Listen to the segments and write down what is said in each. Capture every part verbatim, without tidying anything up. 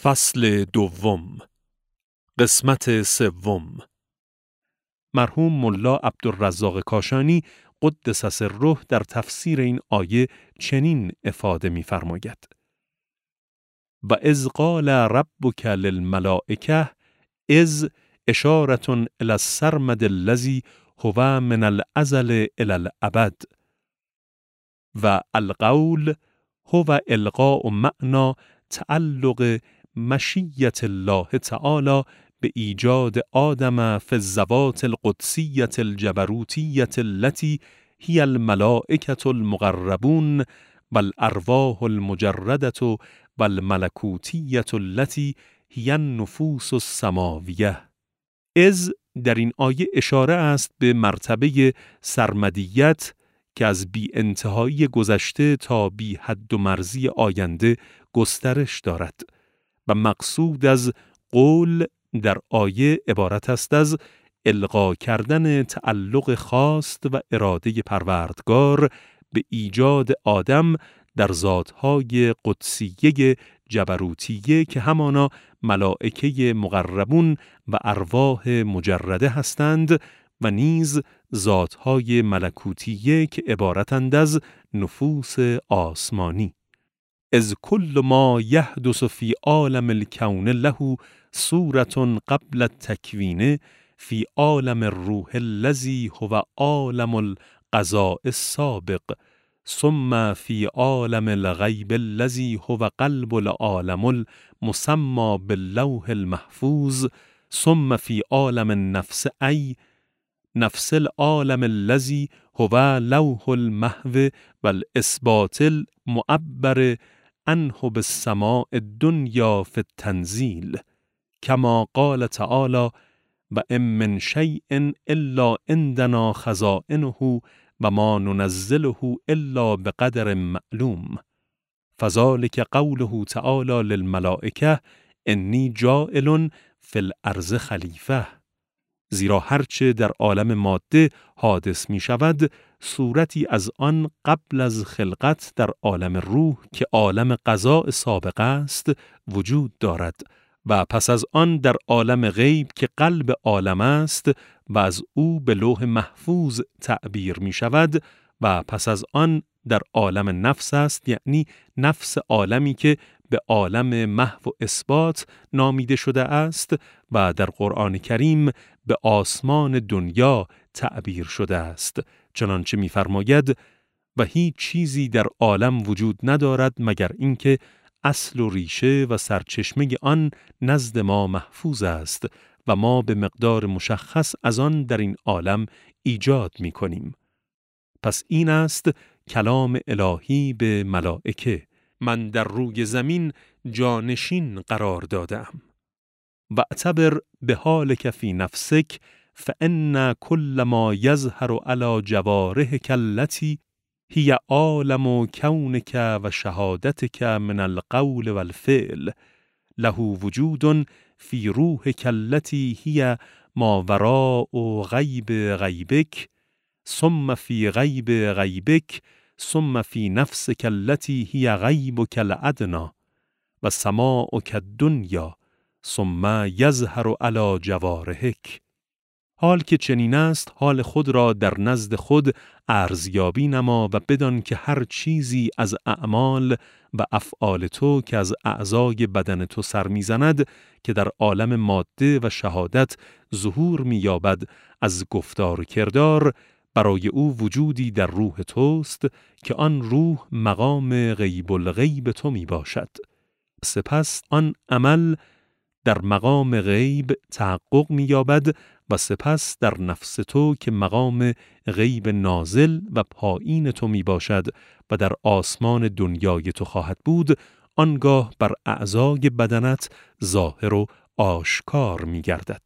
فصل دوم، قسمت سوم. مرحوم ملا عبدالرزاق کاشانی قدس سره در تفسیر این آیه چنین افاده می فرماید: و اذ قال ربک للملائکه، اذ اشارة الی السرمد الذی هو من الازل الی الابد، و القول هو القاء معنی تعلق مشیت الله تعالی به ایجاد آدم فی الذوات القدسیة الجبروتیة التي هی الملائکة المقربون و الارواح المجردة و الملکوتیة التي هی النفوس السماویه. اذ در این آیه اشاره است به مرتبه سرمدیت که از بی انتهایی گذشته تا بی حد و مرزی آینده گسترش دارد و مقصود از قول در آیه عبارت است از القا کردن تعلق خواست و اراده پروردگار به ایجاد آدم در ذاتهای قدسیه جبروتیه که همانا ملائکه مقربون و ارواح مجرده هستند و نیز ذاتهای ملکوتیه که عبارتند از نفوس آسمانی. از کل ما یحدث فی عالم الکون له صورة قبل التکوین فی عالم الروح الذی هو عالم القضاء السابق، ثم فی عالم الغیب الذی هو قلب العالم المسمى باللوح المحفوظ، ثم فی عالم النفس ای نفس العالم الذی هو لوح المحو والاثبات المعبر عنه بالسماء الدنیا فی التنزیل، کما قال تعالی و ان من شیء الا عندنا خزائنه و ما ننزله الا بقدر معلوم، فذلک قوله تعالی للملائکه انی جاعل فی الارض خلیفه. زیرا هرچه در عالم ماده حادث می شود صورتی از آن قبل از خلقت در عالم روح که عالم قضاء سابق است وجود دارد و پس از آن در عالم غیب که قلب عالم است و از او به لوح محفوظ تعبیر می شود و پس از آن در عالم نفس است، یعنی نفس عالمی که به عالم محو و اثبات نامیده شده است و در قرآن کریم به آسمان دنیا تعبیر شده است، چنانچه می‌فرماید و هیچ چیزی در عالم وجود ندارد مگر اینکه اصل و ریشه و سرچشمه آن نزد ما محفوظ است و ما به مقدار مشخص از آن در این عالم ایجاد می‌کنیم. پس این است کلام الهی به ملائکه: من در روی زمین جانشین قرار دادم. و اعتبر به حالک فی نفسک فان کل ما یظهر علی جوارحک التی هی عالم کونک و شهادتک من القول والفعل له وجود فی روحک التی هی ما وراء غیب غیبک، ثم فی غیب غیبک، ثم فی نفسک التی هی غیبک الادنی و سماعک الدنیا، ثم یظهر علی جوارحک. حال که چنین است حال خود را در نزد خود ارزیابی نما و بدان که هر چیزی از اعمال و افعال تو که از اعضای بدن تو سر میزند که در عالم ماده و شهادت ظهور مییابد از گفتار و کردار، برای او وجودی در روح توست که آن روح مقام غیب الغیب تو می باشد. سپس آن عمل در مقام غیب تحقق می یابد و سپس در نفس تو که مقام غیب نازل و پایین تو می باشد و در آسمان دنیای تو خواهد بود، آنگاه بر اعضای بدنت ظاهر و آشکار می گردد.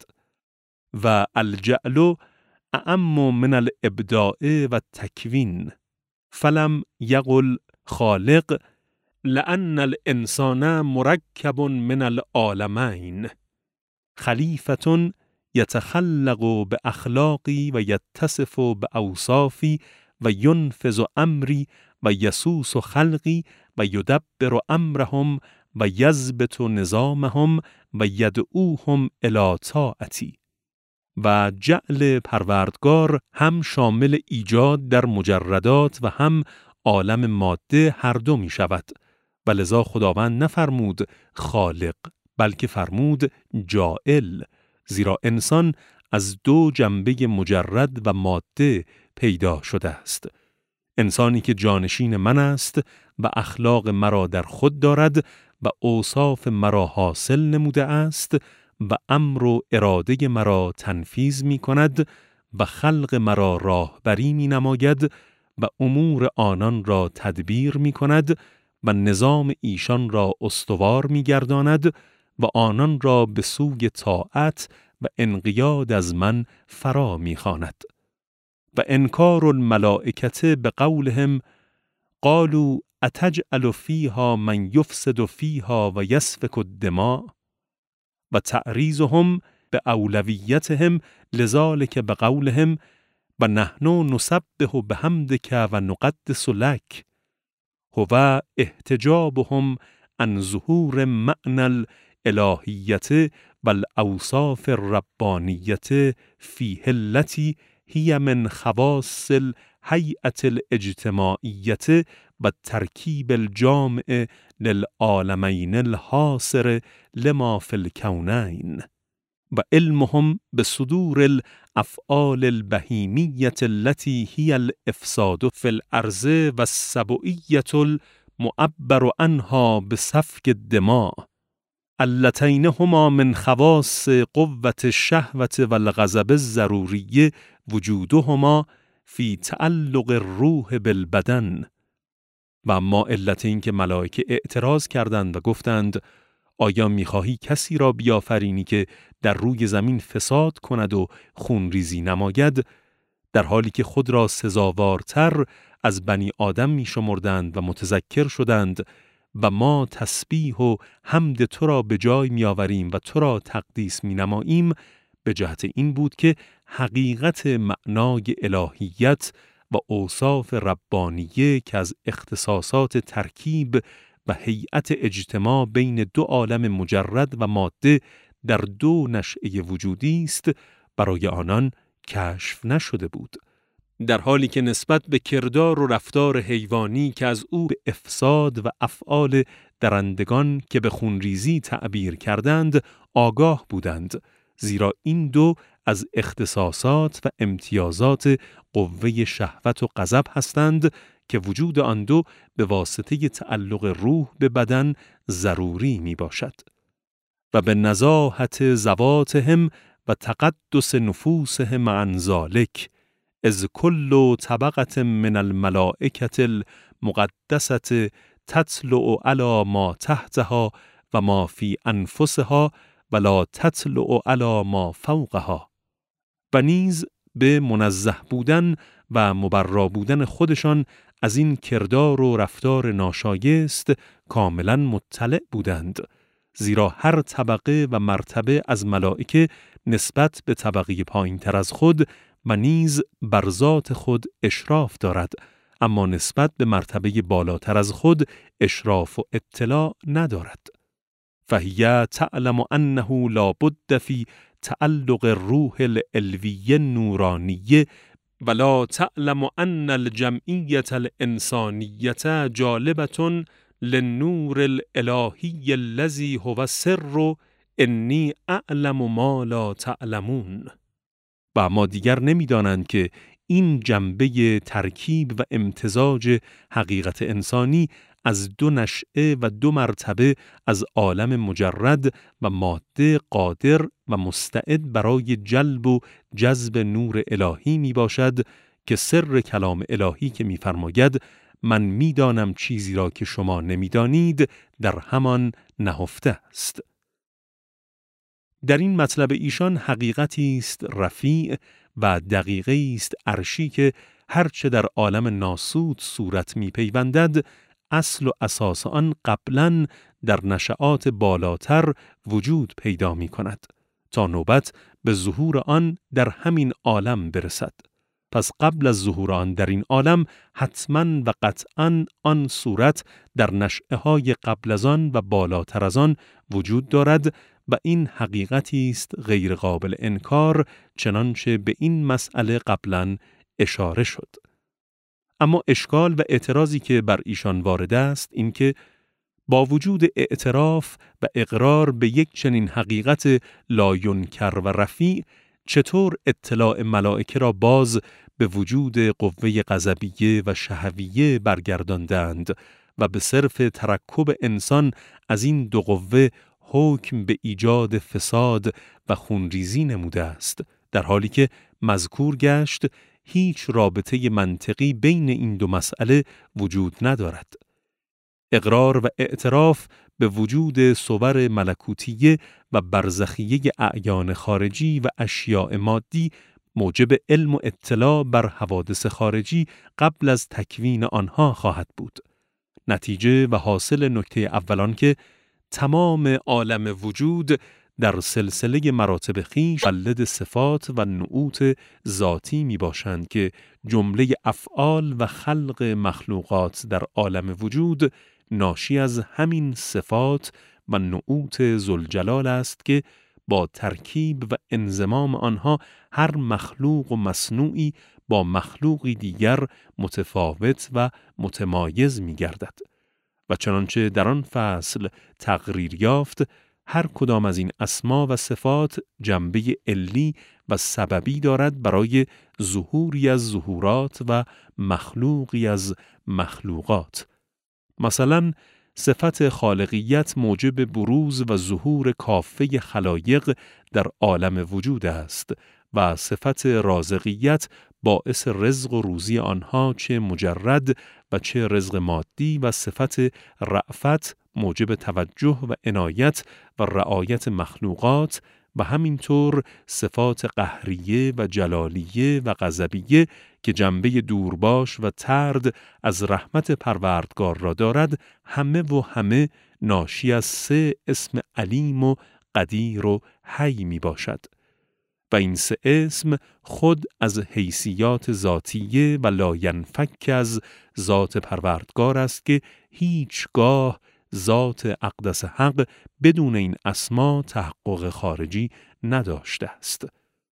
و الجعل اعم من الابداع و تکوین، فلم یقل خالق لأن الانسان مرکب من العالمین، خلیفة یتخلق باخلاقی و یتصف باوصافی و ینفذ امری و یسوس خلقی و یدبر امرهم و یضبط نظامهم و یدعوهم الی طاعتی. و جعل پروردگار هم شامل ایجاد در مجردات و هم عالم ماده هر دو می شود و لذا خداوند نفرمود خالق بلکه فرمود جائل، زیرا انسان از دو جنبه مجرد و ماده پیدا شده است. انسانی که جانشین من است و اخلاق مرا در خود دارد و اوصاف مرا حاصل نموده است و امر و اراده مرا تنفیذ می کند و خلق مرا راهبری می نماید و امور آنان را تدبیر می کند و نظام ایشان را استوار می گرداند و آنان را به سوی طاعت و انقیاد از من فرا می خواند. و انکار الملائکه به قولهم قالوا اتجعل فیها من یفسد فیها و یسفک الدماء و تعریضهم به اولویتهم لذالک به قولهم و نحن نسبح بحمدک و نقدس لک هو احتجابهم عن ظهور معنی الالهیت و الاوصاف الربانیت فیه التی هی من خواص الهیئة الاجتماعیت و ترکیب الجامع للعالمین الحاصر لما فی الکونین و علمهم بصدور الافعال البهیمیت التي هی الافساد فی الارض و السبعیت المعبر عنها بسفک الدماء اللتین هما من خواص قوة الشهوة و الغضب الضروری وجودهما فی تعلق الروح بالبدن. و اما علت این که ملائکه اعتراض کردند و گفتند آیا می‌خواهی کسی را بیافرینی که در روی زمین فساد کند و خونریزی نماید، در حالی که خود را سزاوارتر از بنی آدم می‌شمردند و متذکر شدند و ما تسبیح و حمد تو را به جای می‌آوریم و تو را تقدیس می‌نماییم، به جهت این بود که حقیقت معنای الهیت و اوصاف ربانیه که از اختصاصات ترکیب و هیئت اجتماع بین دو عالم مجرد و ماده در دو نشأه وجودی است برای آنان کشف نشده بود، در حالی که نسبت به کردار و رفتار حیوانی که از او به افساد و افعال درندگان که به خونریزی تعبیر کردند آگاه بودند، زیرا این دو از اختصاصات و امتیازات قوه شهوت و غضب هستند که وجود آن دو به واسطه تعلق روح به بدن ضروری می باشد. و به نزاهت ذواتهم و تقدس نفوسهم عن ذلک از کل طبقة من الملائکة المقدسة تطلع علی ما تحتها و ما فی انفسها ولا تطلع علی ما فوقها. و نیز به منزه بودن و مبرا بودن خودشان از این کردار و رفتار ناشایست کاملا مطلع بودند، زیرا هر طبقه و مرتبه از ملائکه نسبت به طبقه پایین تر از خود و نیز بر ذات خود اشراف دارد، اما نسبت به مرتبه بالاتر از خود اشراف و اطلاع ندارد. فهی تعلم انه لا بد فی تعلق الروح العلوی النورانی ولا تعلم ان الجمعیة الانسانیة جالبة للنور الالهی الذی هو سر انی اعلم ما لا تعلمون. و اما دیگر نمی‌دانند که این جنبه ترکیب و امتزاج حقیقت انسانی از دو نشأه و دو مرتبه از عالم مجرد و ماده قادر و مستعد برای جلب و جذب نور الهی می باشد که سر کلام الهی که می فرماید من می دانم چیزی را که شما نمی دانید در همان نهفته است. در این مطلب ایشان حقیقتی است رفیع و دقیقی است عرشی که هرچه در عالم ناسوت صورت می پیوندد اصل و اساس آن قبلاً در نشآت بالاتر وجود پیدا می کند تا نوبت به ظهور آن در همین عالم برسد. پس قبل از ظهور آن در این عالم حتماً و قطعاً آن صورت در نشأه‌های قبل از آن و بالاتر از آن وجود دارد و این حقیقتی است غیر قابل انکار، چنانچه به این مسئله قبلاً اشاره شد. اما اشکال و اعتراضی که بر ایشان وارد است این که با وجود اعتراف و اقرار به یک چنین حقیقت لاینکر و رفیع، چطور اطلاع ملائکه را باز به وجود قوه غضبیه و شهویه برگرداندند و به صرف ترکب انسان از این دو قوه حکم به ایجاد فساد و خونریزی نموده است، در حالی که مذکور گشت هیچ رابطه منطقی بین این دو مسئله وجود ندارد. اقرار و اعتراف به وجود صور ملکوتیه و برزخیه اعیان خارجی و اشیاء مادی موجب علم و اطلاع بر حوادث خارجی قبل از تکوین آنها خواهد بود. نتیجه و حاصل نکته اولان که تمام عالم وجود در سلسله مراتب خویش مولد صفات و نعوت ذاتی می باشند که جمله افعال و خلق مخلوقات در عالم وجود ناشی از همین صفات و نعوت ذوالجلال است که با ترکیب و انضمام آنها هر مخلوق و مصنوعی با مخلوقی دیگر متفاوت و متمایز می گردد. و چنانچه در آن فصل تقریر یافت، هر کدام از این اسما و صفات جنبه علی و سببی دارد برای ظهوری از ظهورات و مخلوقی از مخلوقات. مثلا صفت خالقیت موجب بروز و ظهور کافه خلایق در عالم وجود است و صفت رازقیت باعث رزق و روزی آنها چه مجرد و چه رزق مادی و صفت رأفت موجب توجه و عنایت و رعایت مخلوقات و همینطور صفات قهریه و جلالیه و غضبیه که جنبه دورباش و طرد از رحمت پروردگار را دارد، همه و همه ناشی از سه اسم علیم و قدیر و حی می باشد. و این سه اسم خود از حیثیات ذاتیه و لاینفک از ذات پروردگار است که هیچگاه ذات اقدس حق بدون این اسما تحقق خارجی نداشته است.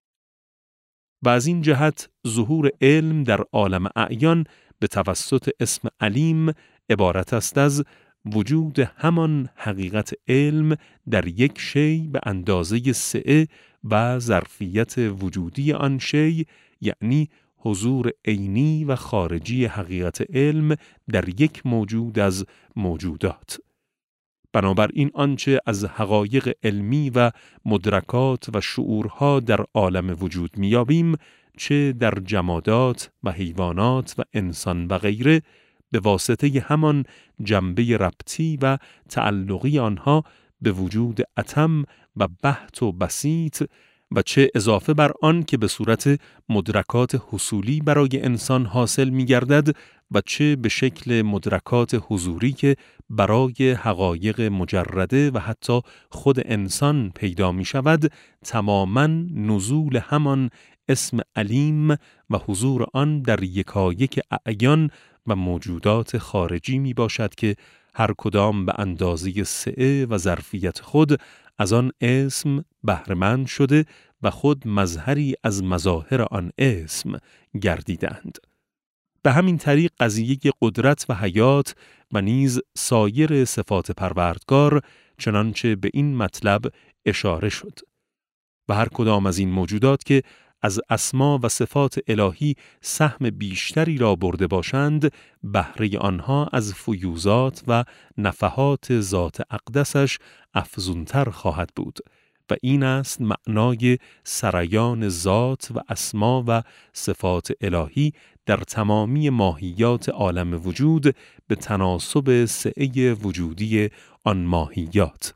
و از این جهت ظهور علم در عالم اعیان به توسط اسم علیم عبارت است از وجود همان حقیقت علم در یک شی به اندازه سعه و ظرفیت وجودی آن شی، یعنی حضور عینی و خارجی حقیقت علم در یک موجود از موجودات. بنابراین آنچه از حقایق علمی و مدرکات و شعورها در عالم وجود میابیم، چه در جمادات و حیوانات و انسان و غیره، به واسطه همان جنبه ربطی و تعلقی آنها به وجود اتم و بحت و بسیط و چه اضافه بر آن که به صورت مدرکات حصولی برای انسان حاصل می گردد و چه به شکل مدرکات حضوری که برای حقایق مجرده و حتی خود انسان پیدا می شود، تماماً نزول همان اسم علیم و حضور آن در یکایک اعیان و موجودات خارجی می باشد که هر کدام به اندازه سعه و ظرفیت خود از آن اسم بهره‌مند شده و خود مظهری از مظاهر آن اسم گردیدند. به همین طریق قضیه قدرت و حیات و نیز سایر صفات پروردگار چنانچه به این مطلب اشاره شد. و هر کدام از این موجودات که از اسما و صفات الهی سهم بیشتری را برده باشند، بهره آنها از فیوزات و نفحات ذات اقدسش افزونتر خواهد بود و این است معنای سریان ذات و اسما و صفات الهی در تمامی ماهیات عالم وجود به تناسب سعه وجودی آن ماهیات.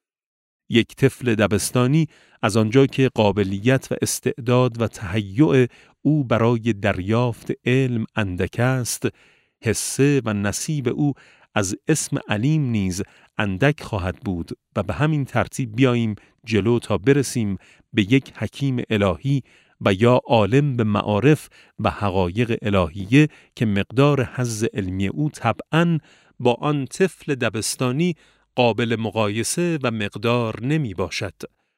یک طفل دبستانی از آنجا که قابلیت و استعداد و تهیع او برای دریافت علم اندک است، حصه و نصیب او از اسم علیم نیز اندک خواهد بود و به همین ترتیب بیاییم جلو تا برسیم به یک حکیم الهی و یا عالم به معارف و حقایق الهیه که مقدار حظ علمی او طبعاً با آن طفل دبستانی قابل مقایسه و مقدار نمی باشد.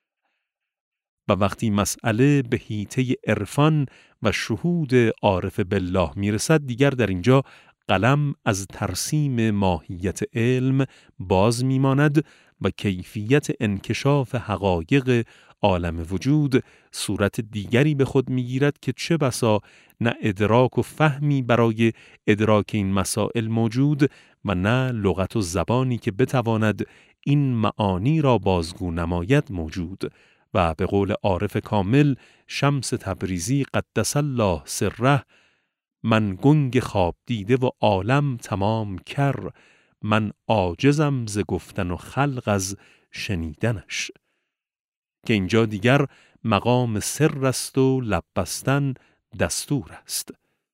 و وقتی مسئله به حیطه عرفان و شهود عارف بالله می رسد، دیگر در اینجا قلم از ترسیم ماهیت علم باز می ماند و کیفیت انکشاف حقایق عالم وجود صورت دیگری به خود می گیرد که چه بسا نه ادراک و فهمی برای ادراک این مسائل موجود و نه لغت و زبانی که بتواند این معانی را بازگو نماید موجود. و به قول عارف کامل شمس تبریزی قدس الله سره، من گنگ خواب دیده و عالم تمام کر، من عاجزم ز گفتن و خلق از شنیدنش. که اینجا دیگر مقام سر است و لب بستن دستور است.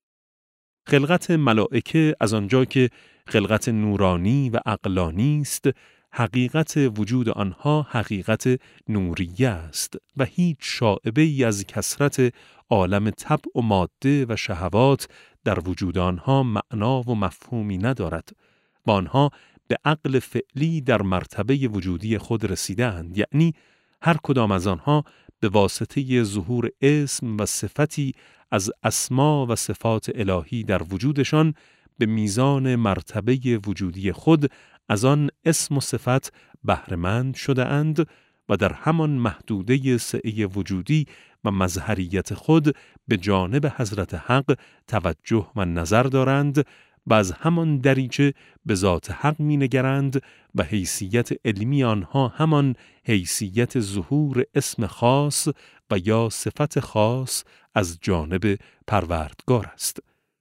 خلقت ملائکه از آنجا که خلقت نورانی و عقلانی است، حقیقت وجود آنها حقیقت نوریه است و هیچ شائبه ای از کثرت عالم طبع و ماده و شهوات در وجود آنها معنا و مفهومی ندارد و آنها به عقل فعلی در مرتبه وجودی خود رسیدند، یعنی هر کدام از آنها به واسطه ظهور اسم و صفتی از اسما و صفات الهی در وجودشان به میزان مرتبه وجودی خود از آن اسم و صفت بهره‌مند شده اند و در همان محدوده سعی وجودی و مظهریت خود به جانب حضرت حق توجه و نظر دارند و از همان دریچه به ذات حق می نگرند و حیثیت علمی آنها همان حیثیت ظهور اسم خاص و یا صفت خاص از جانب پروردگار است.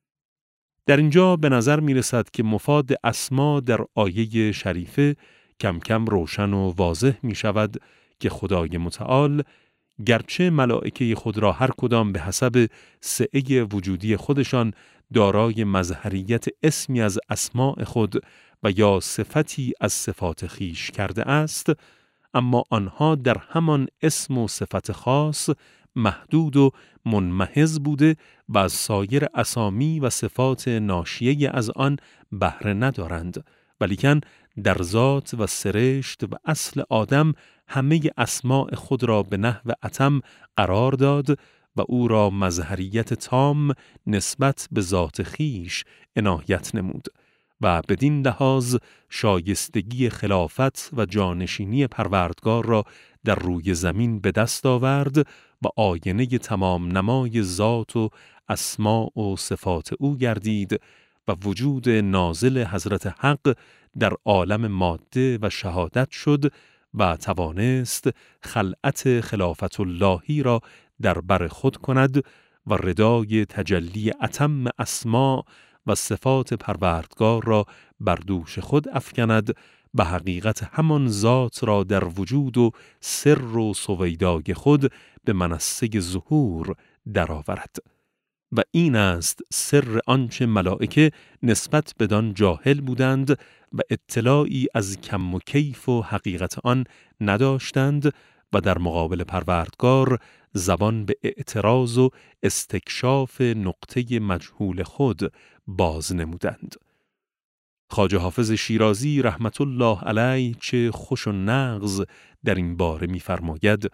در اینجا به نظر می رسد که مفاد اسما در آیه شریفه کم کم روشن و واضح می شود که خدای متعال گرچه ملائکه خود را هر کدام به حسب سعی وجودی خودشان دارای مظهریت اسمی از اسماء خود و یا صفتی از صفات خیش کرده است، اما آنها در همان اسم و صفت خاص محدود و منمحض بوده و از سایر اسامی و صفات ناشیه از آن بهره ندارند، ولیکن در ذات و سرشت و اصل آدم همه اسماء خود را به نحو اتم قرار داد و او را مظهریت تام نسبت به ذات خیش عنایت نمود و بدین لحاظ شایستگی خلافت و جانشینی پروردگار را در روی زمین به دست آورد و آینه تمام نمای ذات و اسماء و صفات او گردید و وجود نازل حضرت حق در عالم ماده و شهادت شد و توانست خلعت خلافت اللهی را در بر خود کند و ردای تجلی اتم اسماء و صفات پروردگار را بر دوش خود افکند و حقیقت همان ذات را در وجود و سر و سویدای خود به منصه ظهور درآورد. و این است سر آنچه ملائکه نسبت بدان جاهل بودند و اطلاعی از کم و کیف و حقیقت آن نداشتند و در مقابل پروردگار زبان به اعتراض و استکشاف نقطه مجهول خود باز نمودند. خواجه حافظ شیرازی رحمت الله علیه چه خوش و نغز در این باره می‌فرماید: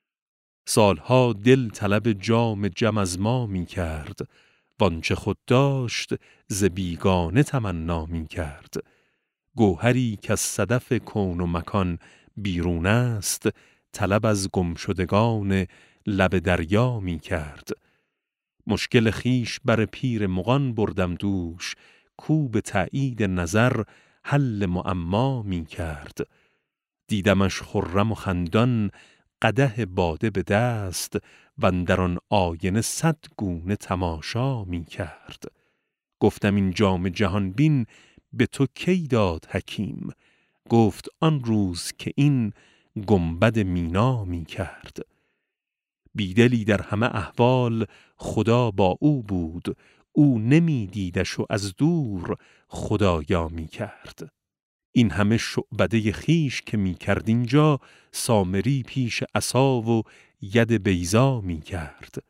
سالها دل طلب جام جم از ما می کرد، وانچه خود داشت ز بیگانه تمنا می کرد. گوهری که از صدف کون و مکان بیرون است، طلب از گمشدگان لب دریا می کرد. مشکل خیش بر پیر مغان بردم دوش، کو به تأیید نظر حل معما می کرد. دیدمش خرم و خندان قدح باده به دست، و اندر آن آینه صد گونه تماشا می کرد. گفتم این جام جهان بین به تو کی داد حکیم؟ گفت آن روز که این گنبد مینا می کرد. بیدلی در همه احوال خدا با او بود، او نمی دیدش و از دور خدایا می کرد. این همه شعبده خیش که می کرد اینجا، سامری پیش عصا و ید بیضا می کرد.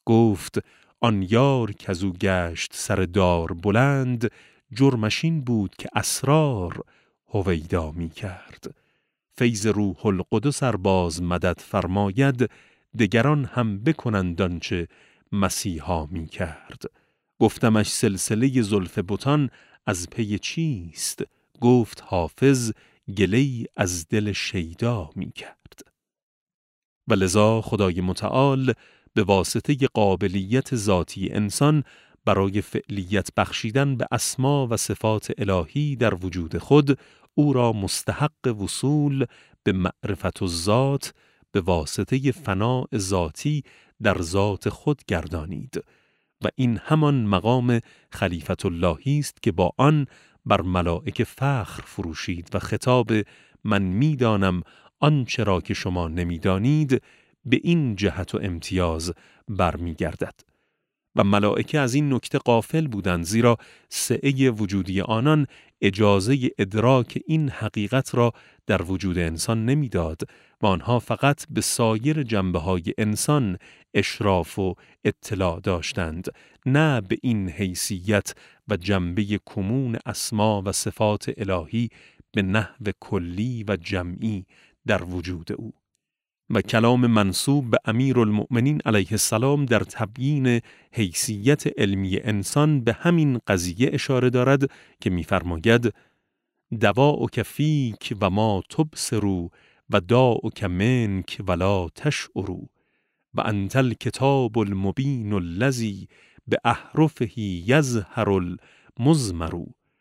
گفت آن یار کزو گشت سر دار بلند، جرمش این بود که اسرار هویدا می کرد. فیض روح القدس ار باز مدد فرماید، دگران هم بکنند آنچه مسیحا می کرد. گفتمش سلسله زلف بتان از پی چیست؟ گفت حافظ گله‌ای از دل شیدا می کرد. و لذا خدای متعال به واسطه قابلیت ذاتی انسان برای فعلیت بخشیدن به اسما و صفات الهی در وجود خود، او را مستحق وصول به معرفت الذات به واسطه فناء ذاتی در ذات خود گردانید و این همان مقام خلیفت اللهی است که با آن بر ملائکه فخر فروشید و خطاب من میدانم آنچه را که شما نمیدانید به این جهت و امتیاز برمیگردد. و ملائکه از این نکته غافل بودند، زیرا سعه وجودی آنان اجازه ادراک این حقیقت را در وجود انسان نمیداد و آنها فقط به سایر جنبه‌های انسان اشراف و اطلاع داشتند، نه به این حیثیت و جنبه کمون اسما و صفات الهی به نحو کلی و جمعی در وجود او. و کلام منسوب به امیرالمؤمنین علیه السلام در تبیین حیثیت علمی انسان به همین قضیه اشاره دارد که می‌فرماید دواؤک فیک و ما تبصروا و داؤک منک ولا تشعروا و انت الکتاب المبین الذی باحرفه یظهر المضمر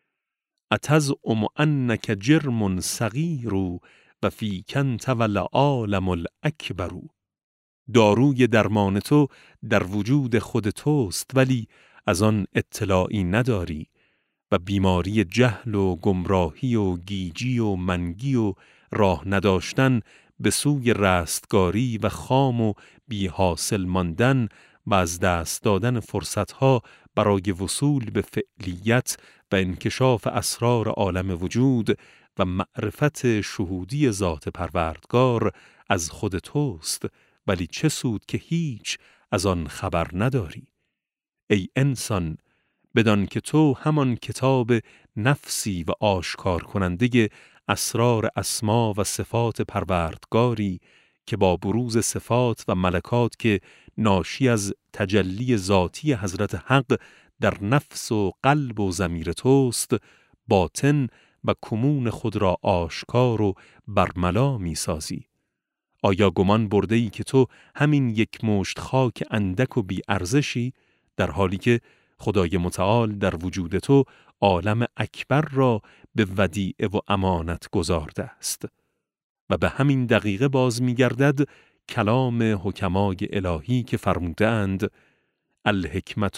اتزعم انک جرم صغیر و فیک انت والعالم الاکبر. داروی درمان تو در وجود خود توست ولی از آن اطلاعی نداری و بیماری جهل و گمراهی و گیجی و منگی و راه نداشتن به سوی رستگاری و خام و بی حاصل ماندن و از دست دادن فرصتها برای وصول به فعلیت و انکشاف اسرار عالم وجود و معرفت شهودی ذات پروردگار از خود توست، ولی چه سود که هیچ از آن خبر نداری. ای انسان، بدان که تو همان کتاب نفسی و آشکار کننده اسرار اسما و صفات پروردگاری که با بروز صفات و ملکات که ناشی از تجلی ذاتی حضرت حق در نفس و قلب و ضمیر توست، باطن و کمون خود را آشکار و برملا می سازی. آیا گمان برده ای که تو همین یک مشت خاک اندک و بی ارزشی، در حالی که خدای متعال در وجود تو عالم اکبر را به ودیعه و امانت گذارده است؟ و به همین دقیقه باز می گردد کلام حکمای الهی که فرمودند الحکمت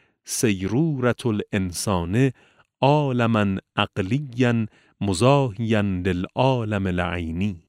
سیرورة الانسان عالما عقلیا مزاحیا للعالم العینی.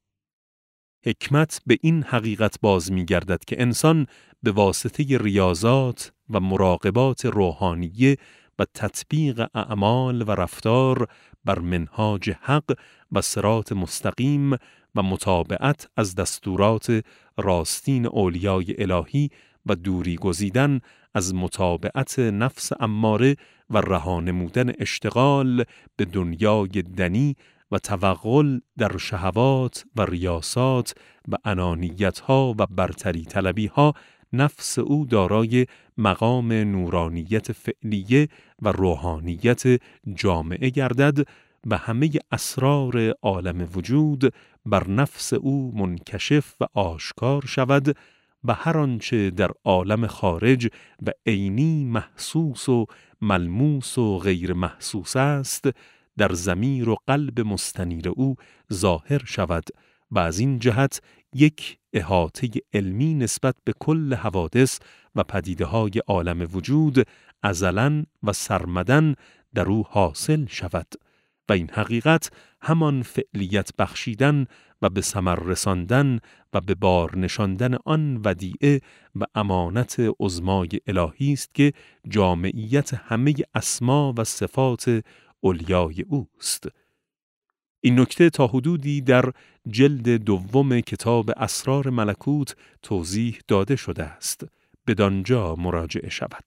حکمت به این حقیقت باز می گردد که انسان به واسطه ریاضات و مراقبات روحانیه و تطبیق اعمال و رفتار بر منهاج حق و صراط مستقیم و متابعت از دستورات راستین اولیای الهی و دوری گزیدن از متابعت نفس اماره و رها نمودن اشتغال به دنیای دنی و توغل در شهوات و ریاسات و انانیت‌ها و برتری طلبی‌ها، نفس او دارای مقام نورانیت فعلیه و روحانیت جامعه گردد و همه اسرار عالم وجود بر نفس او منکشف و آشکار شود و هر آنچه در عالم خارج و عینی محسوس و ملموس و غیر محسوس است در ضمیر و قلب مستنیر او ظاهر شود و از این جهت یک احاطه علمی نسبت به کل حوادث و پدیده‌های عالم وجود ازلاً و سرمداً در او حاصل شود و این حقیقت همان فعلیت بخشیدن و به ثمر رساندن و به بار نشاندن آن ودیعه و امانت عظمای الهی است که جامعیت همه اسما و صفات اولیای اوست. این نکته تا حدودی در جلد دوم کتاب اسرار ملکوت توضیح داده شده است. بدانجا مراجعه شود.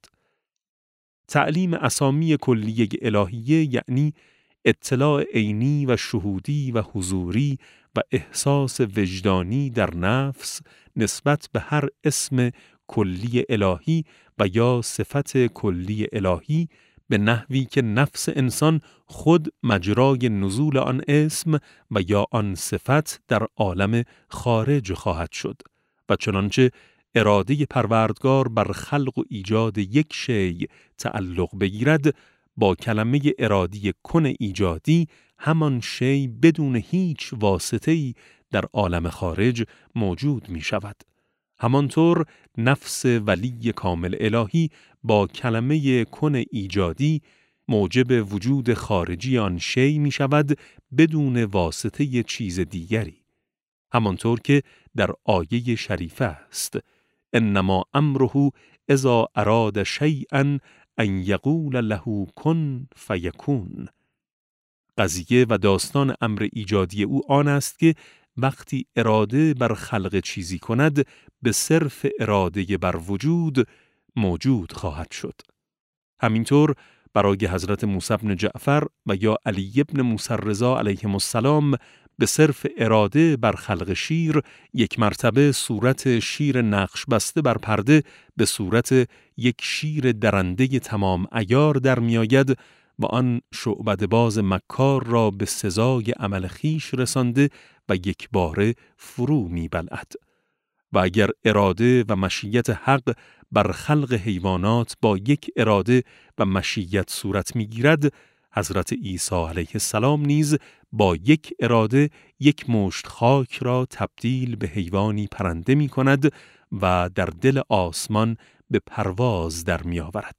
تعلیم اسامی کلیه الهیه یعنی اطلاع عینی و شهودی و حضوری و احساس وجدانی در نفس نسبت به هر اسم کلی الهی و یا صفت کلی الهی به نحوی که نفس انسان خود مجرای نزول آن اسم و یا آن صفت در عالم خارج خواهد شد و چنانچه اراده پروردگار بر خلق و ایجاد یک شیء تعلق بگیرد، با کلمه ارادی کن ایجادی همان شیء بدون هیچ واسطه‌ای در عالم خارج موجود می شود. همانطور نفس ولی کامل الهی با کلمه کن ایجادی موجب وجود خارجی آن شیء می شود بدون واسطه چیز دیگری. همانطور که در آیه شریفه است: انما امره اذا اراد شیئا ان یقول له کن فیکون. قضیه و داستان امر ایجادی او آن است که وقتی اراده بر خلق چیزی کند به صرف اراده بر وجود موجود خواهد شد. همینطور برای حضرت موسی بن جعفر و یا علی بن موسی رضا علیهم السلام به صرف اراده بر خلق شیر یک مرتبه صورت شیر نقش بسته بر پرده به صورت یک شیر درنده تمام عیار در می آید و آن شعبده باز مکار را به سزای عمل خیش رسانده و یک باره فرو می بلعد. و اگر اراده و مشیت حق بر خلق حیوانات با یک اراده و مشیت صورت می گیرد، حضرت عیسی علیه السلام نیز با یک اراده یک مشت خاک را تبدیل به حیوانی پرنده می کند و در دل آسمان به پرواز در می آورد.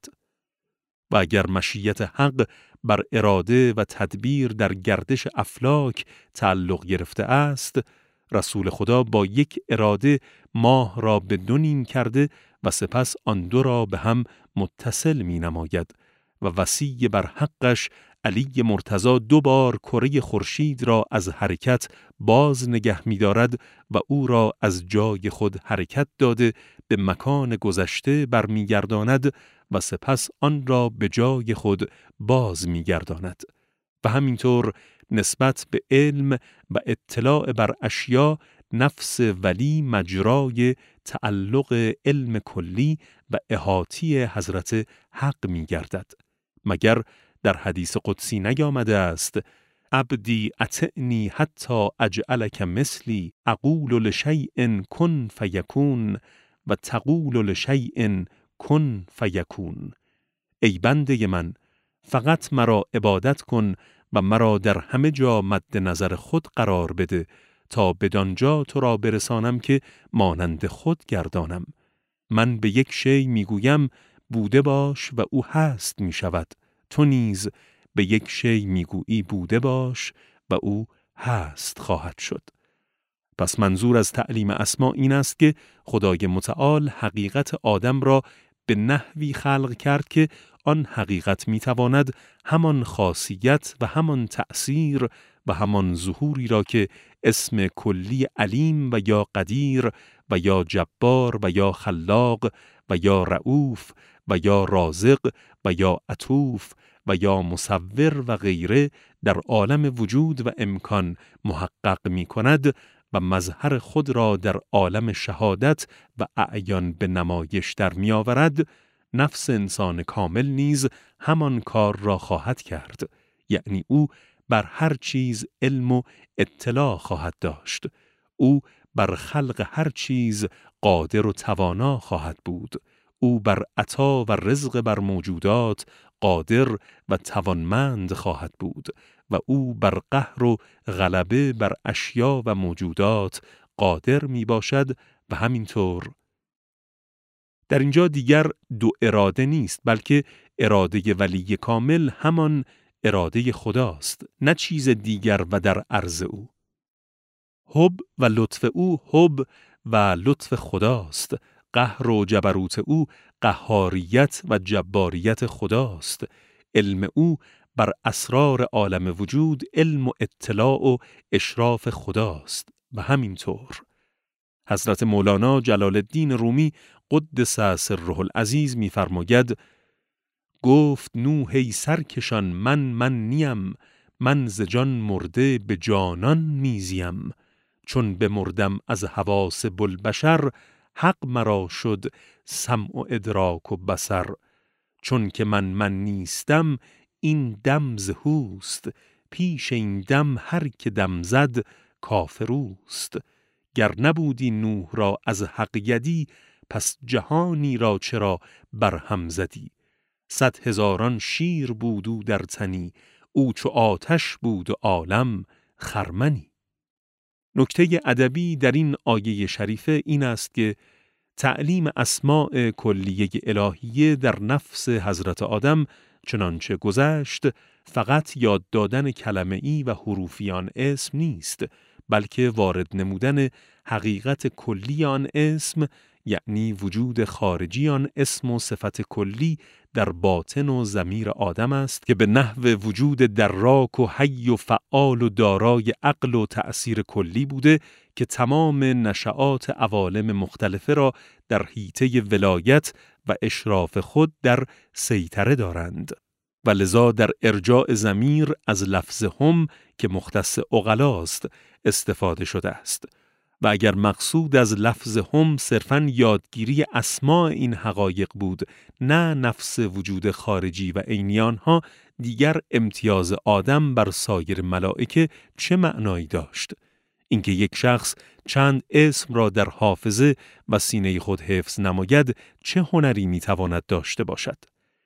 و اگر مشیت حق بر اراده و تدبیر در گردش افلاک تعلق گرفته است، رسول خدا با یک اراده ماه را به دو نیم کرده و سپس آن دو را به هم متصل می نماید و وصی بر حقش علی مرتضی دو بار کره خورشید را از حرکت باز نگه می دارد و او را از جای خود حرکت داده به مکان گذشته برمی گرداند و سپس آن را به جای خود باز می گرداند. و همینطور نسبت به علم و اطلاع بر اشیا نفس ولی مجرای تعلق علم کلی و احاطی حضرت حق می گردد. مگر در حدیث قدسی نیامده است: عبدی اطعنی حتی اجعلک مثلی اقول لشیء کن فیکون و تقول لشیء کن فیکون. ای بنده من، فقط مرا عبادت کن و مرا در همه جا مد نظر خود قرار بده تا بدانجا تو را برسانم که مانند خود گردانم. من به یک شی میگویم بوده باش و او هست می شود. تو نیز به یک شی میگویی بوده باش و او هست خواهد شد. پس منظور از تعلیم اسما این است که خدای متعال حقیقت آدم را به نحوی خلق کرد که آن حقیقت میتواند همان خاصیت و همان تأثیر و همان ظهوری را که اسم کلی علیم و یا قدیر و یا جبار و یا خلاق و یا رؤوف و یا رازق و یا عطوف و یا مصور و غیره در عالم وجود و امکان محقق می کند و مظهر خود را در عالم شهادت و اعیان به نمایش در می آورد، نفس انسان کامل نیز همان کار را خواهد کرد. یعنی او بر هر چیز علم و اطلاع خواهد داشت. او بر خلق هر چیز قادر و توانا خواهد بود. او بر عطا و رزق بر موجودات قادر و توانمند خواهد بود و او بر قهر و غلبه بر اشیا و موجودات قادر می باشد. و همینطور در اینجا دیگر دو اراده نیست، بلکه اراده ولی کامل همان اراده خداست، نه چیز دیگر و در عرض او. حب و لطف او حب و لطف خداست. قهر و جبروت او قهاریت و جباریت خداست. علم او بر اسرار عالم وجود علم و اطلاع و اشراف خداست. و همینطور حضرت مولانا جلال الدین رومی قدس سره العزیز می‌فرماید: گفت نوح ای سرکشان من من نیم، من ز جان مرده به جانان میزیم. چون بمردم از حواس بوالبشر، حق مرا شد سمع و ادراک و بصر. چون که من من نیستم این دم ز هوست، پیش این دم هر که دم زد کافروست. گر نبودی نوح را از حق یدی، پس جهانی را چرا برهم زدی. صد هزاران شیر بود او در تنی، او چو آتش بود و عالم خرمنی. نکته ادبی در این آیه شریفه این است که تعلیم اسماء کلیه الهیه در نفس حضرت آدم چنانچه گذشت فقط یاد دادن کلمه‌ای و حروفی آن اسم نیست، بلکه وارد نمودن حقیقت کلی آن اسم، یعنی وجود خارجی آن اسم و صفت کلی در باطن و ضمیر آدم است که به نحو وجود دراک و حی و فعال و دارای عقل و تأثیر کلی بوده که تمام نشآت عوالم مختلفه را در حیطه ولایت و اشراف خود در سیطره دارند و لذا در ارجاع ضمیر از لفظ هم که مختص عقلاست استفاده شده است. و اگر مقصود از لفظ هم صرفاً یادگیری اسماء این حقایق بود، نه نفس وجود خارجی و عینی آنها، دیگر امتیاز آدم بر سایر ملائکه چه معنایی داشت؟ اینکه یک شخص چند اسم را در حافظه و سینه خود حفظ نماید چه هنری میتواند داشته باشد؟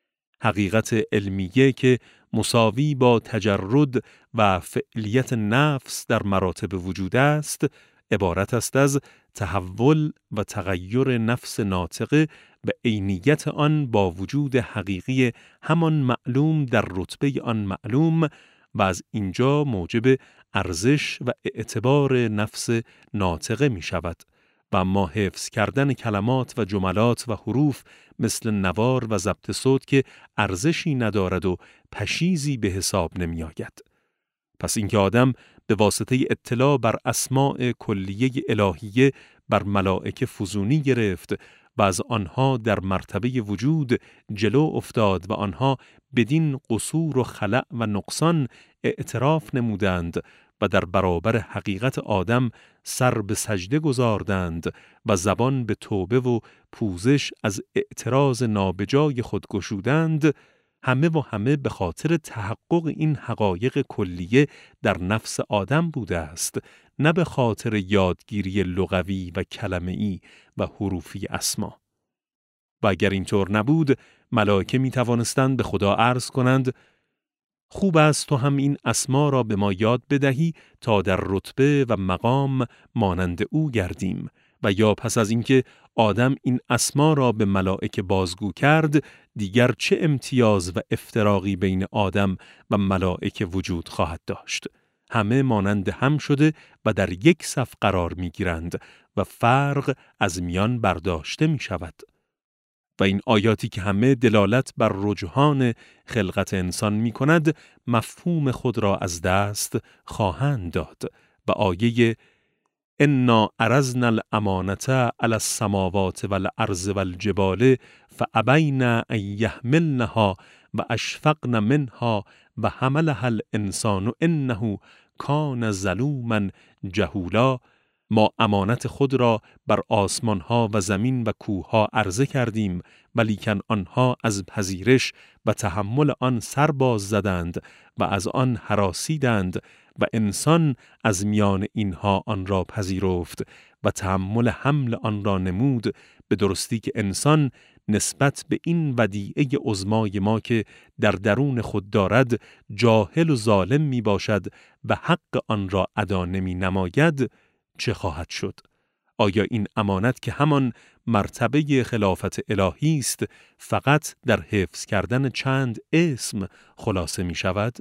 حقیقت علمیه که مساوی با تجرد و فعلیت نفس در مراتب وجود است، عبارت است از تحول و تغییر نفس ناطقه و عینیت آن با وجود حقیقی همان معلوم در رتبه آن معلوم و از اینجا موجب ارزش و اعتبار نفس ناطقه می شود. و اما حفظ کردن کلمات و جملات و حروف مثل نوار و ضبط صوت که ارزشی ندارد و پشیزی به حساب نمی آید. پس اینکه آدم به واسطه اطلاع بر اسماء کلیه الهیه بر ملائکه فزونی گرفت و از آنها در مرتبه وجود جلو افتاد و آنها بدین قصور و خلأ و نقصان اعتراف نمودند و در برابر حقیقت آدم سر به سجده گذاردند و زبان به توبه و پوزش از اعتراض نابجای خود گشودند، همه و همه به خاطر تحقق این حقایق کلیه در نفس آدم بوده است، نه به خاطر یادگیری لغوی و کلمه‌ای و حروفی اسما. و اگر اینطور نبود، ملائکه می توانستند به خدا عرض کنند: خوب است تو هم این اسما را به ما یاد بدهی تا در رتبه و مقام مانند او گردیم. و یا پس از اینکه آدم این اسما را به ملائکه بازگو کرد، دیگر چه امتیاز و افتراقی بین آدم و ملائکه وجود خواهد داشت؟ همه مانند هم شده و در یک صف قرار می گیرند و فرق از میان برداشته می شود. و این آیاتی که همه دلالت بر رجحان خلقت انسان می کند، مفهوم خود را از دست خواهند داد. و آیه انا عرضنا الامانة علی السماوات والارض والجبال فابین ان یحملنها و اشفقن منها و حملها الانسان انه کان ظلوما جهولا. ما امانت خود را بر آسمانها و زمین و کوهها عرضه کردیم، ولیکن آنها از پذیرش و تحمل آن سر باز زدند و از آن هراسیدند و انسان از میان اینها آن را پذیرفت و تحمل حمل آن را نمود، به درستی که انسان نسبت به این ودیعه عظمای ما که در درون خود دارد جاهل و ظالم می باشد و حق آن را ادا نمی نماید، چه خواهد شد؟ آیا این امانت که همان مرتبه خلافت الهی است فقط در حفظ کردن چند اسم خلاصه می شود؟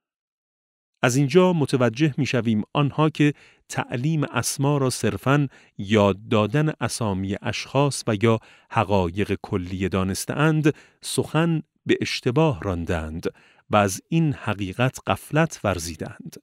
از اینجا متوجه می شویم آنها که تعلیم اسما را صرفاً یاد دادن اسامی اشخاص و یا حقایق کلیه دانسته‌اند، سخن به اشتباه راندند و از این حقیقت غفلت ورزیدند.